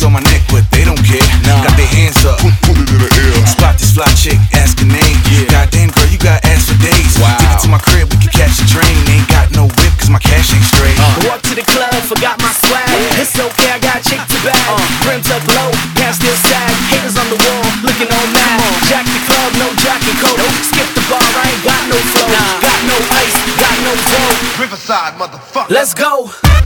on my neck, but they don't care. Got their hands up, put it in the air. Spot this fly chick, ask her name. Goddamn girl, you got ass for days. Take it to my crib, we can catch a train. Ain't got no whip, cause my cash ain't straight. Walk to the club, forgot my swag. It's okay, I got a chick to bag. Rims up low, pants still sag. Haters on the wall, looking all mad. Jack the club, no jacket coat. Skip the bar, I ain't got no flow. Got no ice, got no dough. Riverside, motherfucker. Let's go.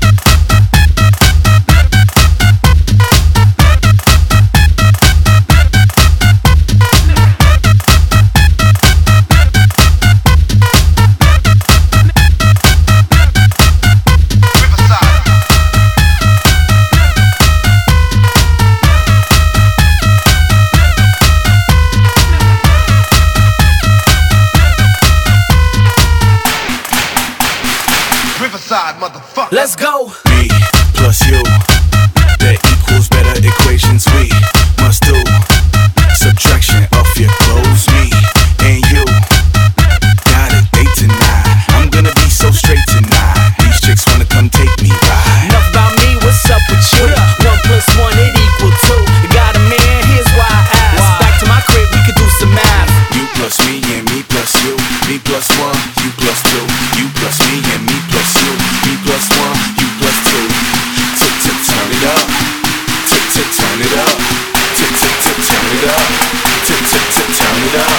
Riverside, motherfucker. Let's go. Me plus you, that equals better equations. We must do subtraction of your clothes. Me and you got a date tonight. I'm gonna be so straight tonight. These chicks wanna come take me ride. Enough about me, what's up with you? 1 plus 1, it equal 2. You got a man, here's why I ask. Back to my crib, we could do some math. You plus me and me plus you. Me plus 1, you plus 2. You plus me and me plus you. Me plus 1, you plus 2. Turn it up. Turn it up. Turn it up. Turn it up.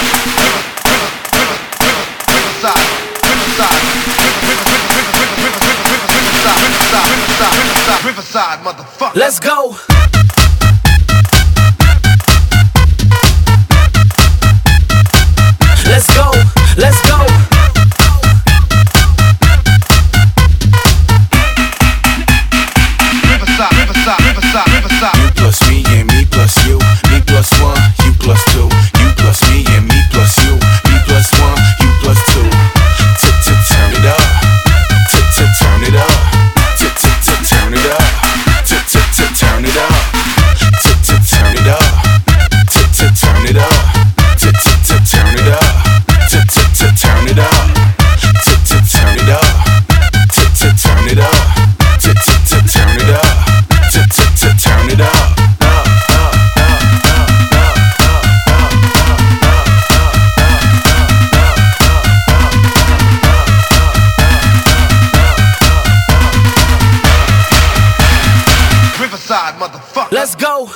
Riverside, Riverside, motherfucker. Let's go. Let's go. Let's go. Riverside. You plus me and me plus you. Me plus 1, you plus 2. You plus me and me plus you. Me plus 1, you plus 2. Turn it up. Turn it up. Turn it up. Turn it up. Turn it up. Turn it up. Turn it up. Turn it up. Turn it up. Turn it up. Turn it up. Turn it up. Riverside, motherfucker. Let's go.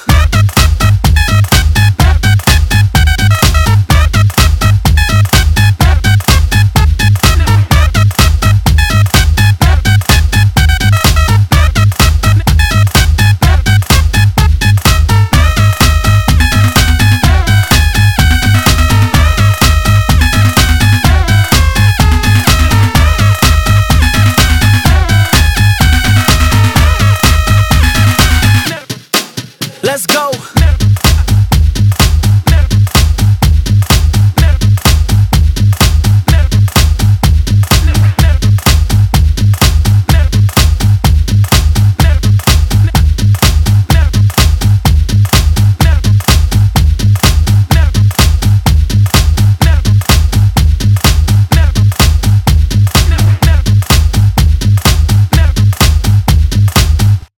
Let's go.